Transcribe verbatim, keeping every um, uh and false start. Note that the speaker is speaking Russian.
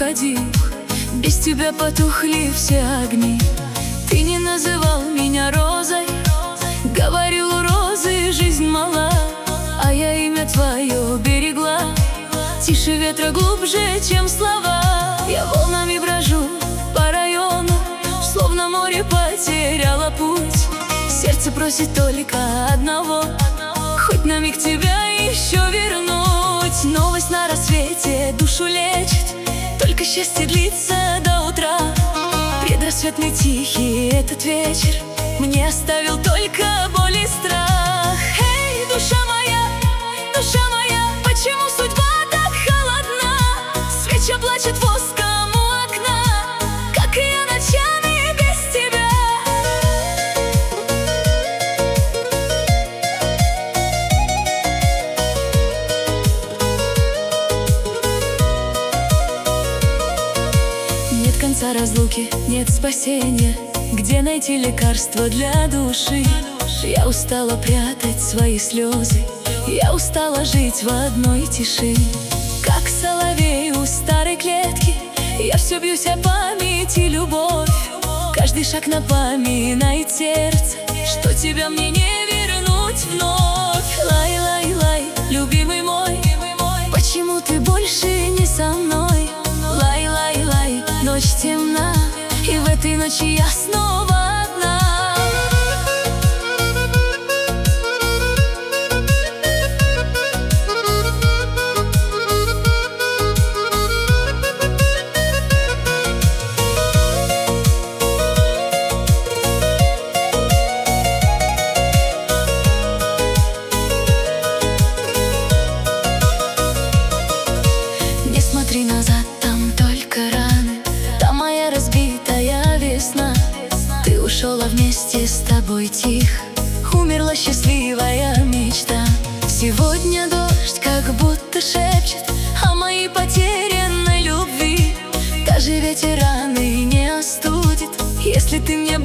уходи. Без тебя потухли все огни. Ты не называл меня розой, говорил, у розы жизнь мала, а я имя твое берегла. Тише ветра, глубже, чем слова. Я волнами брожу по району, словно море потеряла путь. Сердце просит только одного, хоть на миг тебя еще вернуть. Новость на рассвете душу лечит, только счастье длится до утра. Предрассветный тихий этот вечер мне оставил только боль и страх. Эй, душа моя, душа моя, почему судьба так холодна? Свеча плачет воском у окна, как и я ночами без тебя. Нет конца разлуки, нет спасения. Где найти лекарство для души? Я устала прятать свои слезы, я устала жить в одной тиши. Как соловей у старой клетки, я все бьюсь о память и любовь. Каждый шаг напоминает сердце, что тебя мне не вернуть вновь. Лай, лай, лай, любимый мой, почему ты больше не со мной? Лай, лай, лай, ночь темна, и в этой ночи я снова одна. Не смотри назад, там только раны, там моя разбитая весна. Ты ушел, а вместе с тобой тихо умерла счастливая мечта. Сегодня дождь как будто шепчет о моей потерянной любви. Даже ветер раны не остудит, если ты мне